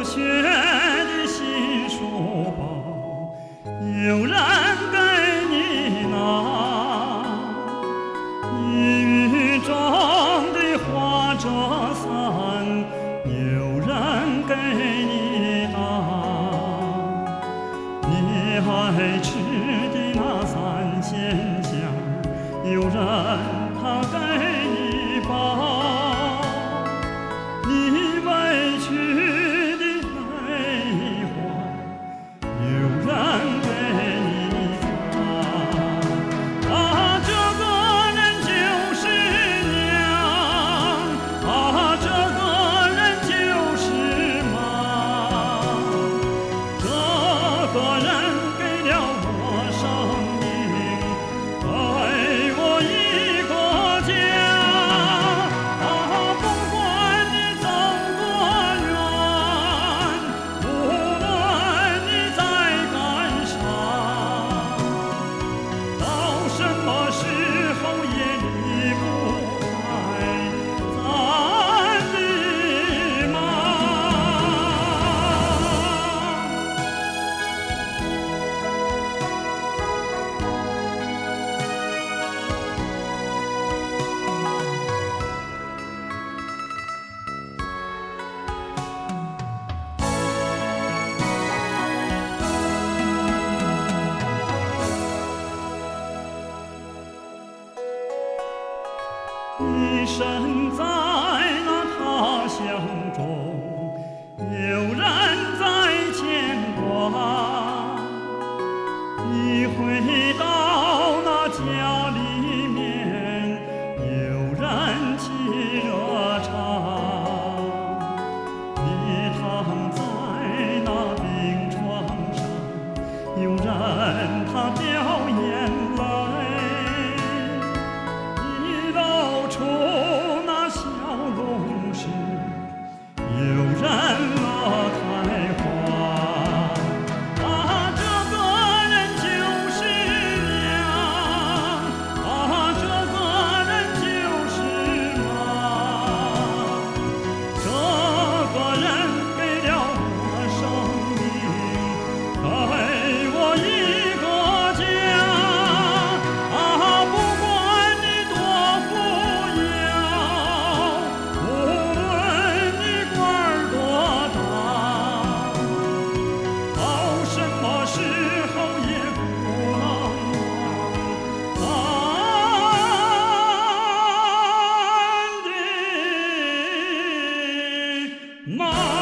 学的新书包，有人给你拿，你雨中的花折伞，有人给你打，你爱吃的那三鲜馅，有人他给你包。你委屈的泪花，有人给你擦。啊，这个人就是娘，啊，这个人就是妈，这个人给了我生命，给我一个家。你身在那他乡中，有人在牵挂。你回到那家里面，有人沏热茶。你躺在那病床上，有人他掉眼泪。出那笑容时，有人乐开花。啊，这个人就是娘，啊，这个人就是妈，这个人给了我生命，给我一个家。啊，不管你多富妈。